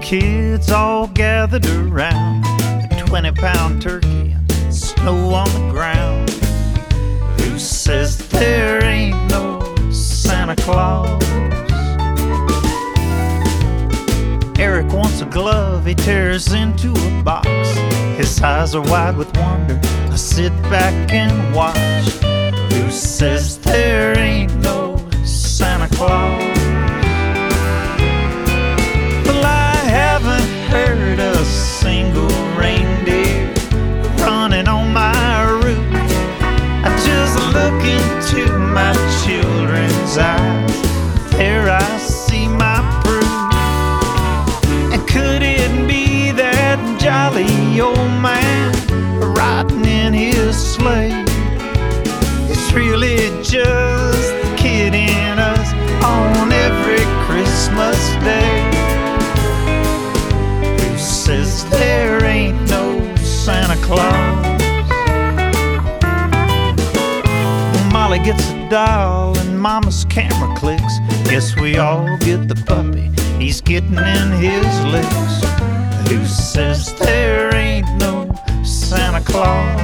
kids all gathered around a 20-pound turkey and snow on the ground. Who says there ain't no Santa Claus? Eric wants a glove, he tears into a box. His eyes are wide with wonder, I sit back and watch. Who says there ain't no Santa Claus? Well, I haven't heard a single reindeer running on my roof. I just look into my children's eyes, there I see my proof. And could it be that jolly old man riding in his sleigh? It's really just the kid in us on every Christmas day. Who says there ain't no Santa Claus? Molly gets a doll and Mama's camera clicks. Guess we all get the puppy, he's getting in his licks. Who says there ain't no Santa Claus?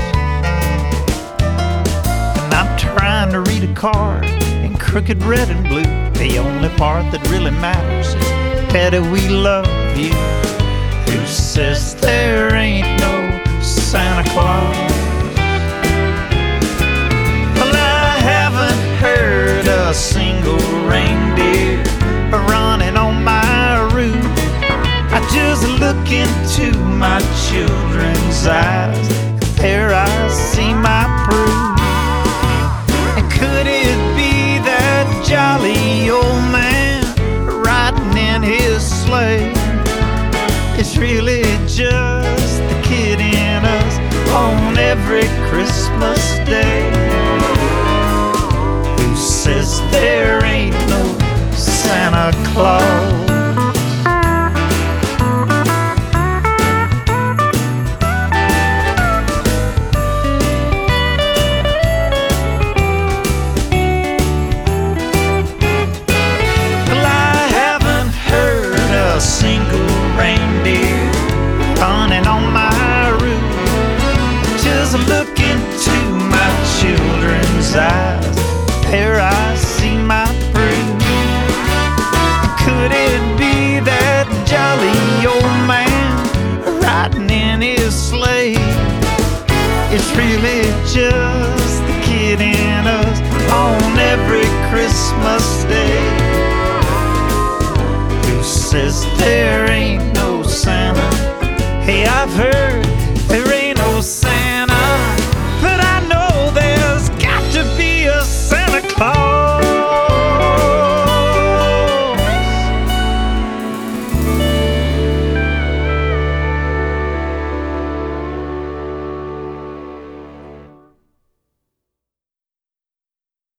And I'm trying to read a card in crooked red and blue. The only part that really matters is, Daddy, we love you. Who says there ain't no Santa Claus? Well, I haven't heard a single reindeer running on my roof. I just look into my children's eyes, there I see my proof. And could it be that jolly old man riding in his sleigh? It's really just the kid in us on every Christmas day. Who says there ain't no Santa Claus? Well, I haven't heard a single reindeer running on my roof. Just look into my children's eyes, there I see my proof. Could it be that jolly old man riding in his sleigh? It's really just the kid in us on every Christmas day. Who says there